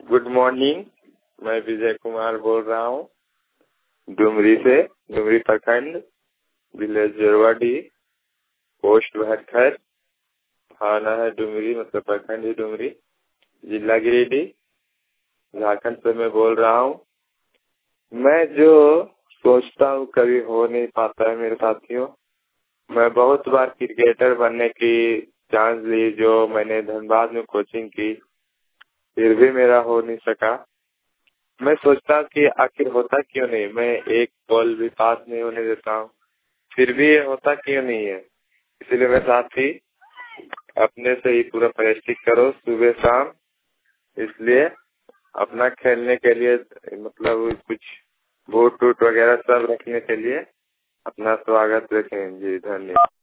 Good morning. मैं विजय कुमार बोल रहा हूँ डुमरी से, डुमरी प्रखंड, विलेज जोरवाडी, पोस्ट भटखर, थाना है डुमरी, मतलब प्रखंड ही डुमरी, जिला गिरिडीह, झारखंड से मैं बोल रहा हूँ। मैं जो सोचता हूँ कभी हो नहीं पाता है मेरे साथियों। मैं बहुत बार क्रिकेटर बनने की चांस ली, जो मैंने धनबाद में कोचिंग की, फिर भी मेरा हो नहीं सका। मैं सोचता कि आखिर होता क्यों नहीं, मैं एक बॉल भी पास नहीं होने देता हूँ, फिर भी ये होता क्यों नहीं है। इसलिए मैं साथी अपने से ही पूरा प्रैक्टिस करो सुबह शाम, इसलिए अपना खेलने के लिए मतलब कुछ बूट टूट वगैरह सब रखने के लिए अपना स्वागत रखें जी। धन्यवाद।